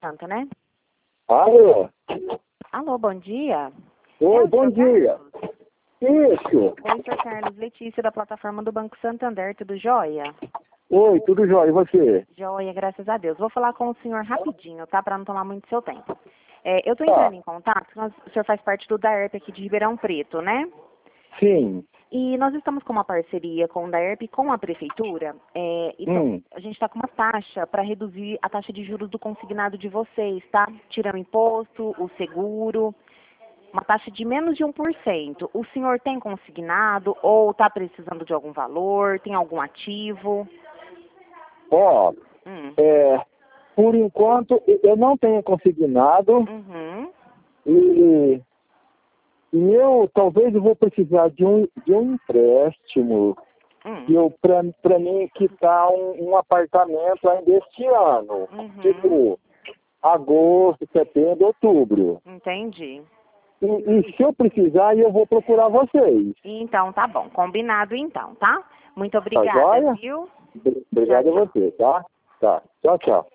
Santa, né? Alô? Alô, bom dia. Oi, o bom senhor dia. Carlos? Isso. Oi, senhor Carlos. Letícia, da plataforma do Banco Santander, tudo jóia? Oi, tudo jóia, e você? Jóia, graças a Deus. Vou falar com o senhor rapidinho, tá? Para não tomar muito seu tempo. Eu estou Tá. entrando em contato, o senhor faz parte do DAERP aqui de Ribeirão Preto, né? Sim. E nós estamos com uma parceria com o DAERP, com a prefeitura, a gente está com uma taxa para reduzir a taxa de juros do consignado de vocês, tá? Tirando o imposto, o seguro, uma taxa de menos de 1%. O senhor tem consignado ou está precisando de algum valor, tem algum ativo? Ó, por enquanto, eu não tenho consignado Uhum. e eu talvez eu vou precisar de um empréstimo para mim quitar um apartamento ainda este ano. Tipo, agosto, setembro, outubro. Entendi. E se eu precisar, eu vou procurar vocês. Então, tá bom. Combinado então, tá? Muito Tá obrigada, joia? viu? Obrigado Tchau, a você, tá? Tá. Tchau, tchau.